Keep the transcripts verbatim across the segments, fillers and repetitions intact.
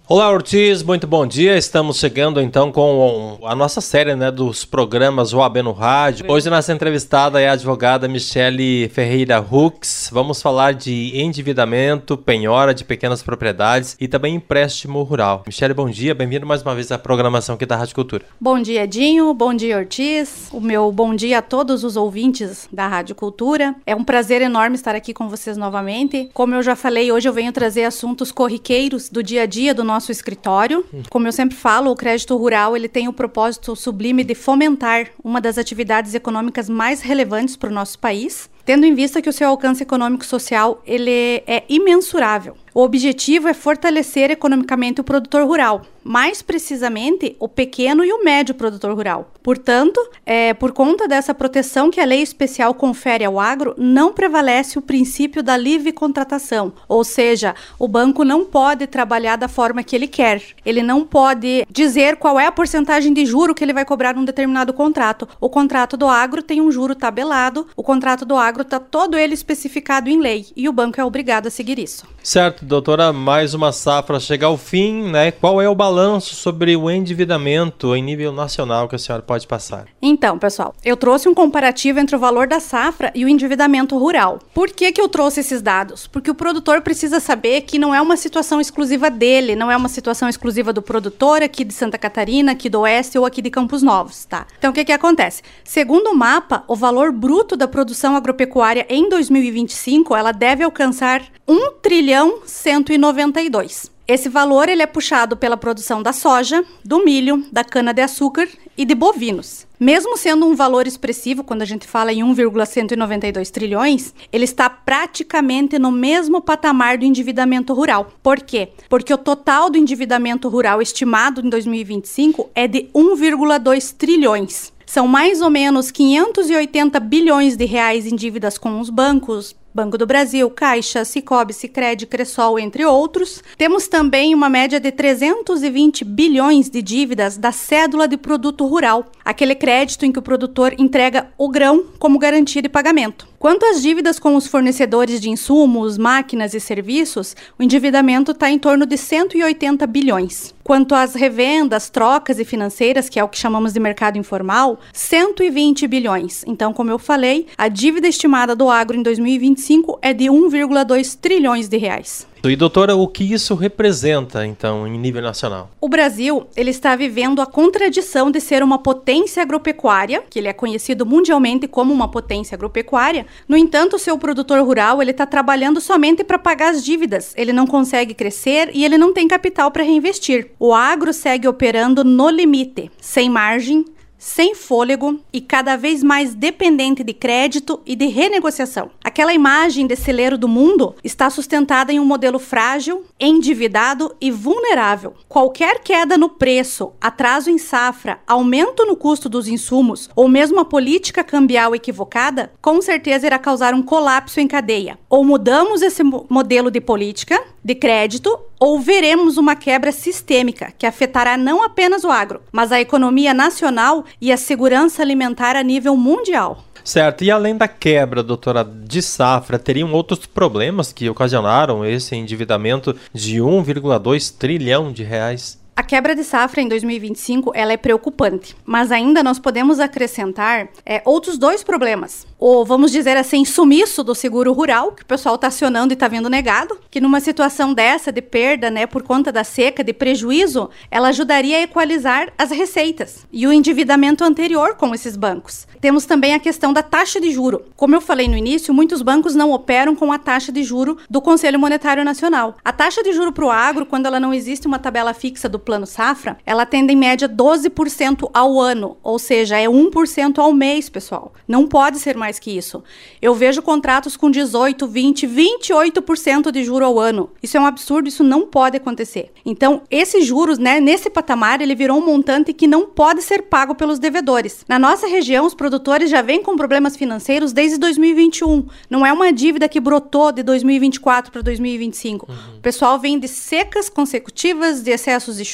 Olá, Ortiz, muito bom dia. Estamos chegando então com a nossa série, né, dos programas O A B no Rádio. Hoje nossa entrevistada é a advogada Michele Ferreira Hux. Vamos falar de endividamento, penhora de pequenas propriedades e também empréstimo rural. Michele, bom dia, bem-vindo mais uma vez à programação aqui da Rádio Cultura. Bom dia, Dinho, bom dia, Ortiz. O meu bom dia a todos os ouvintes da Rádio Cultura. É um prazer enorme estar aqui com vocês novamente. Como eu já falei, hoje eu venho trazer assuntos corriqueiros do dia a dia do nosso nosso escritório. Como eu sempre falo, o crédito rural ele tem o propósito sublime de fomentar uma das atividades econômicas mais relevantes para o nosso país, tendo em vista que o seu alcance econômico e social ele é imensurável. O objetivo é fortalecer economicamente o produtor rural, mais precisamente o pequeno e o médio produtor rural. Portanto, é, por conta dessa proteção que a lei especial confere ao agro, não prevalece o princípio da livre contratação, ou seja, o banco não pode trabalhar da forma que ele quer. Ele não pode dizer qual é a porcentagem de juro que ele vai cobrar num determinado contrato. O contrato do agro tem um juro tabelado, o contrato do agro está todo ele especificado em lei e o banco é obrigado a seguir isso. Certo, doutora, mais uma safra chega ao fim, né? Qual é o balanço sobre o endividamento em nível nacional que a senhora pode passar? Então, pessoal, eu trouxe um comparativo entre o valor da safra e o endividamento rural. Por que que eu trouxe esses dados? Porque o produtor precisa saber que não é uma situação exclusiva dele, não é uma situação exclusiva do produtor aqui de Santa Catarina, aqui do Oeste ou aqui de Campos Novos, tá? Então, o que que acontece? Segundo o mapa, o valor bruto da produção agropecuária em dois mil e vinte e cinco, ela deve alcançar um trilhão cento e noventa e dois. Esse valor ele é puxado pela produção da soja, do milho, da cana-de-açúcar e de bovinos. Mesmo sendo um valor expressivo, quando a gente fala em um vírgula cento e noventa e dois trilhões, ele está praticamente no mesmo patamar do endividamento rural. Por quê? Porque o total do endividamento rural estimado em dois mil e vinte e cinco é de um vírgula dois trilhões. São mais ou menos quinhentos e oitenta bilhões de reais em dívidas com os bancos, Banco do Brasil, Caixa, Sicob, Sicredi, Cressol, entre outros. Temos também uma média de trezentos e vinte bilhões de dívidas da cédula de produto rural, aquele crédito em que o produtor entrega o grão como garantia de pagamento. Quanto às dívidas com os fornecedores de insumos, máquinas e serviços, o endividamento está em torno de cento e oitenta bilhões. Quanto às revendas, trocas e financeiras, que é o que chamamos de mercado informal, cento e vinte bilhões. Então, como eu falei, a dívida estimada do agro em dois mil e vinte e cinco é de um vírgula dois trilhões de reais. E, doutora, o que isso representa, então, em nível nacional? O Brasil, ele está vivendo a contradição de ser uma potência agropecuária, que ele é conhecido mundialmente como uma potência agropecuária. No entanto, o seu produtor rural, ele está trabalhando somente para pagar as dívidas. Ele não consegue crescer e ele não tem capital para reinvestir. O agro segue operando no limite, sem margem, sem fôlego e cada vez mais dependente de crédito e de renegociação. Aquela imagem de celeiro do mundo está sustentada em um modelo frágil, endividado e vulnerável. Qualquer queda no preço, atraso em safra, aumento no custo dos insumos ou mesmo a política cambial equivocada, com certeza irá causar um colapso em cadeia. Ou mudamos esse modelo de política, de crédito, ou veremos uma quebra sistêmica que afetará não apenas o agro, mas a economia nacional e a segurança alimentar a nível mundial. Certo, e além da quebra, doutora, de safra, teriam outros problemas que ocasionaram esse endividamento de um vírgula dois trilhão de reais? A quebra de safra em dois mil e vinte e cinco ela é preocupante, mas ainda nós podemos acrescentar é, outros dois problemas. Ou, vamos dizer assim, sumiço do seguro rural, que o pessoal está acionando e está vendo negado, que numa situação dessa de perda, né, por conta da seca, de prejuízo, ela ajudaria a equalizar as receitas e o endividamento anterior com esses bancos. Temos também a questão da taxa de juro. Como eu falei no início, muitos bancos não operam com a taxa de juro do Conselho Monetário Nacional. A taxa de juro para o agro, quando ela não existe uma tabela fixa do Plano Safra, ela atende em média doze por cento ao ano, ou seja, é um por cento ao mês, pessoal. Não pode ser mais que isso. Eu vejo contratos com dezoito, vinte, vinte e oito por cento de juro ao ano. Isso é um absurdo, isso não pode acontecer. Então, esses juros, né, nesse patamar, ele virou um montante que não pode ser pago pelos devedores. Na nossa região, os produtores já vêm com problemas financeiros desde dois mil e vinte e um. Não é uma dívida que brotou de dois mil e vinte e quatro para dois mil e vinte e cinco. Uhum. O pessoal vem de secas consecutivas, de excessos de chuva,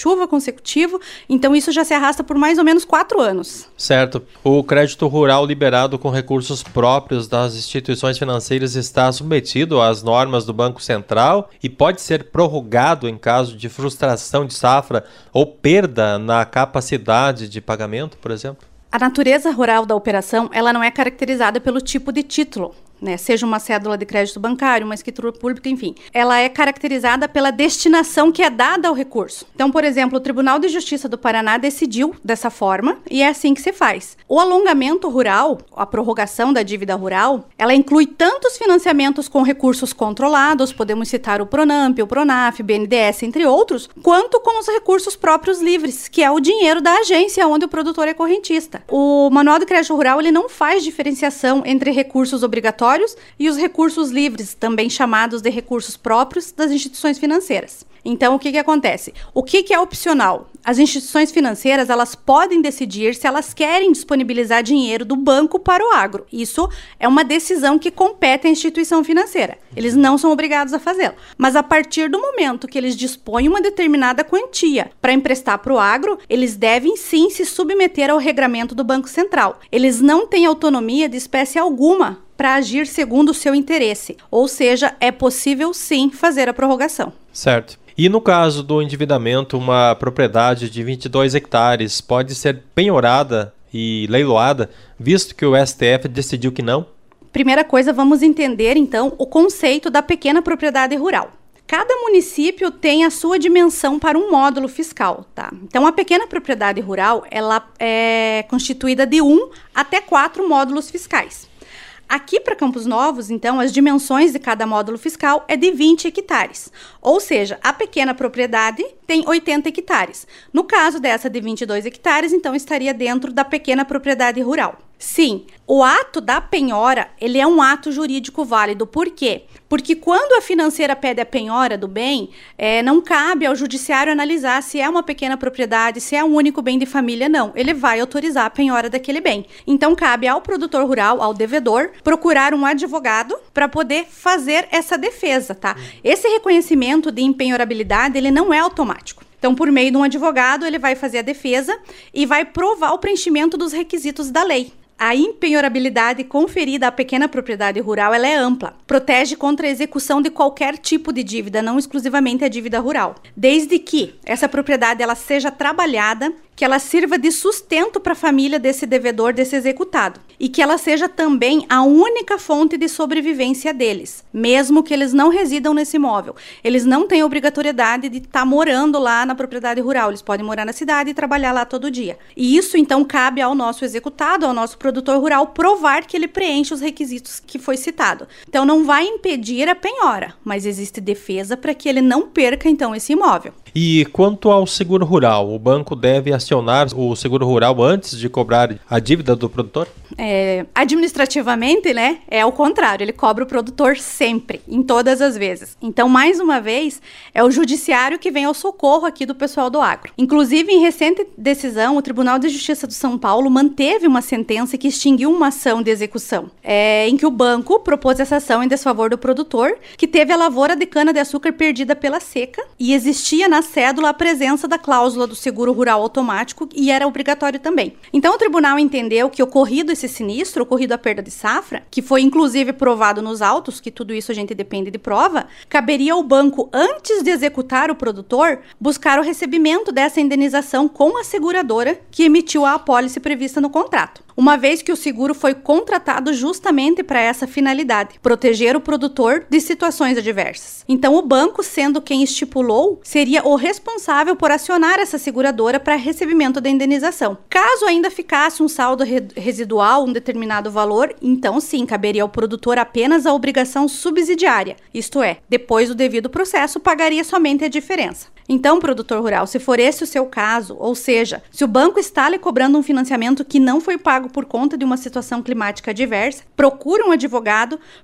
chuva consecutivo, então isso já se arrasta por mais ou menos quatro anos. Certo. O crédito rural liberado com recursos próprios das instituições financeiras está submetido às normas do Banco Central e pode ser prorrogado em caso de frustração de safra ou perda na capacidade de pagamento, por exemplo? A natureza rural da operação, ela não é caracterizada pelo tipo de título, né? Seja uma cédula de crédito bancário, uma escritura pública, enfim. Ela é caracterizada pela destinação que é dada ao recurso. Então, por exemplo, o Tribunal de Justiça do Paraná decidiu dessa forma e é assim que se faz. O alongamento rural, a prorrogação da dívida rural, ela inclui tanto os financiamentos com recursos controlados, podemos citar o Pronamp, o Pronaf, o B N D E S, entre outros, quanto com os recursos próprios livres, que é o dinheiro da agência onde o produtor é correntista. O Manual de Crédito Rural, ele não faz diferenciação entre recursos obrigatórios e os recursos livres, também chamados de recursos próprios das instituições financeiras. Então, o que que acontece? O que que é opcional? As instituições financeiras, elas podem decidir se elas querem disponibilizar dinheiro do banco para o agro. Isso é uma decisão que compete à instituição financeira. Eles não são obrigados a fazê-lo. Mas a partir do momento que eles dispõem uma determinada quantia para emprestar para o agro, eles devem sim se submeter ao regramento do Banco Central. Eles não têm autonomia de espécie alguma para agir segundo o seu interesse. Ou seja, é possível sim fazer a prorrogação. Certo. E no caso do endividamento, uma propriedade de vinte e dois hectares pode ser penhorada e leiloada, visto que o S T F decidiu que não? Primeira coisa, vamos entender então o conceito da pequena propriedade rural. Cada município tem a sua dimensão para um módulo fiscal, tá? Então, a pequena propriedade rural, ela é constituída de um até quatro módulos fiscais. Aqui para Campos Novos, então, as dimensões de cada módulo fiscal é de vinte hectares. Ou seja, a pequena propriedade tem oitenta hectares. No caso dessa de vinte e dois hectares, então, estaria dentro da pequena propriedade rural. Sim, o ato da penhora, ele é um ato jurídico válido. Por quê? Porque quando a financeira pede a penhora do bem, é, não cabe ao judiciário analisar se é uma pequena propriedade, se é um único bem de família, não. Ele vai autorizar a penhora daquele bem. Então, cabe ao produtor rural, ao devedor, procurar um advogado para poder fazer essa defesa, tá? Esse reconhecimento de impenhorabilidade, ele não é automático. Então, por meio de um advogado, ele vai fazer a defesa e vai provar o preenchimento dos requisitos da lei. A impenhorabilidade conferida à pequena propriedade rural, ela é ampla. Protege contra a execução de qualquer tipo de dívida, não exclusivamente a dívida rural. Desde que essa propriedade ela seja trabalhada, que ela sirva de sustento para a família desse devedor, desse executado. E que ela seja também a única fonte de sobrevivência deles, mesmo que eles não residam nesse imóvel. Eles não têm obrigatoriedade de estar tá morando lá na propriedade rural. Eles podem morar na cidade e trabalhar lá todo dia. E isso, então, cabe ao nosso executado, ao nosso produtor rural, provar que ele preenche os requisitos que foi citado. Então, não vai impedir a penhora, mas existe defesa para que ele não perca, então, esse imóvel. E quanto ao seguro rural, o banco deve acionar o seguro rural antes de cobrar a dívida do produtor? É, administrativamente, né, é o contrário, ele cobra o produtor sempre, em todas as vezes. Então, mais uma vez, é o judiciário que vem ao socorro aqui do pessoal do agro. Inclusive, em recente decisão, o Tribunal de Justiça de São Paulo manteve uma sentença que extinguiu uma ação de execução, é, em que o banco propôs essa ação em desfavor do produtor, que teve a lavoura de cana-de-açúcar perdida pela seca, e existia na cédula a presença da cláusula do seguro rural automático, e era obrigatório também. Então, o tribunal entendeu que ocorrido esse sinistro, ocorrido a perda de safra, que foi inclusive provado nos autos, que tudo isso a gente depende de prova, caberia ao banco, antes de executar o produtor, buscar o recebimento dessa indenização com a seguradora que emitiu a apólice prevista no contrato. Uma vez que o seguro foi contratado justamente para essa finalidade, proteger o produtor de situações adversas. Então, o banco, sendo quem estipulou, seria o responsável por acionar essa seguradora para recebimento da indenização. Caso ainda ficasse um saldo re- residual, um determinado valor, então sim, caberia ao produtor apenas a obrigação subsidiária, isto é, depois do devido processo, pagaria somente a diferença. Então, produtor rural, se for esse o seu caso, ou seja, se o banco está lhe cobrando um financiamento que não foi pago por conta de uma situação climática adversa, procure um advogado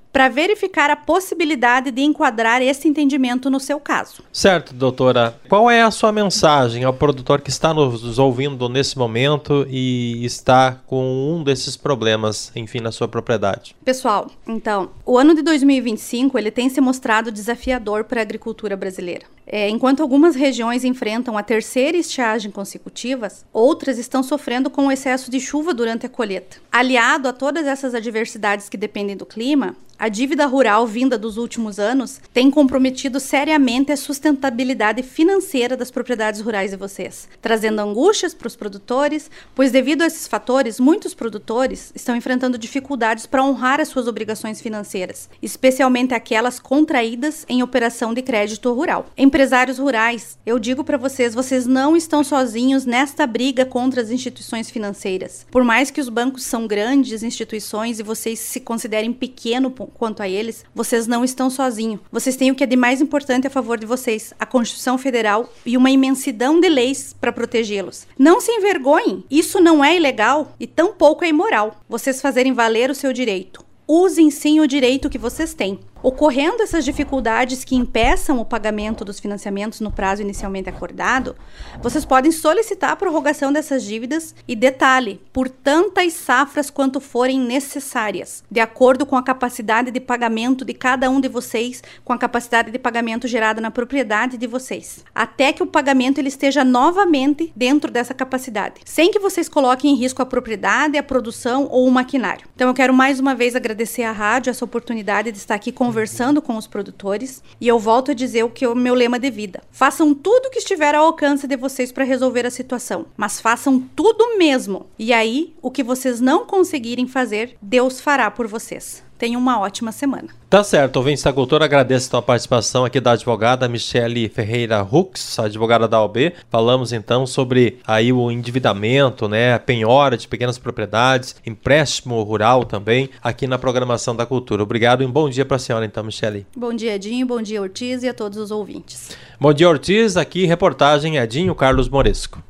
para verificar a possibilidade de enquadrar esse entendimento no seu caso. Certo, doutora. Qual é a sua mensagem ao produtor que está nos ouvindo nesse momento e está com um desses problemas, enfim, na sua propriedade? Pessoal, então, o ano de dois mil e vinte e cinco ele tem se mostrado desafiador para a agricultura brasileira. É, enquanto algumas regiões enfrentam a terceira estiagem consecutivas, outras estão sofrendo com o excesso de chuva durante a colheita. Aliado a todas essas adversidades que dependem do clima, a dívida rural vinda dos últimos anos tem comprometido seriamente a sustentabilidade financeira das propriedades rurais de vocês, trazendo angústias para os produtores, pois devido a esses fatores, muitos produtores estão enfrentando dificuldades para honrar as suas obrigações financeiras, especialmente aquelas contraídas em operação de crédito rural. Empresários rurais, eu digo para vocês, vocês não estão sozinhos nesta briga contra as instituições financeiras. Por mais que os bancos são grandes instituições e vocês se considerem pequeno quanto a eles, vocês não estão sozinhos. Vocês têm o que é de mais importante a favor de vocês, a Constituição Federal e uma imensidão de leis para protegê-los. Não se envergonhem, isso não é ilegal e tampouco é imoral. Vocês fazerem valer o seu direito. Usem sim o direito que vocês têm. Ocorrendo essas dificuldades que impeçam o pagamento dos financiamentos no prazo inicialmente acordado, vocês podem solicitar a prorrogação dessas dívidas e, detalhe, por tantas safras quanto forem necessárias, de acordo com a capacidade de pagamento de cada um de vocês, com a capacidade de pagamento gerada na propriedade de vocês, até que o pagamento ele esteja novamente dentro dessa capacidade, sem que vocês coloquem em risco a propriedade, a produção ou o maquinário. Então eu quero mais uma vez agradecer à rádio essa oportunidade de estar aqui com conversando com os produtores, e eu volto a dizer o que é o meu lema de vida. Façam tudo o que estiver ao alcance de vocês para resolver a situação, mas façam tudo mesmo. E aí, o que vocês não conseguirem fazer, Deus fará por vocês. Tenham uma ótima semana. Tá certo, ouvintes da Agricultura, agradeço então a participação aqui da advogada Michele Ferreira Hux, advogada da O A B. Falamos então sobre aí o endividamento, né, a penhora de pequenas propriedades, empréstimo rural também, aqui na programação da Cultura. Obrigado e um bom dia para a senhora então, Michele. Bom dia, Edinho, bom dia, Ortiz, e a todos os ouvintes. Bom dia, Ortiz, aqui reportagem Edinho Carlos Moresco.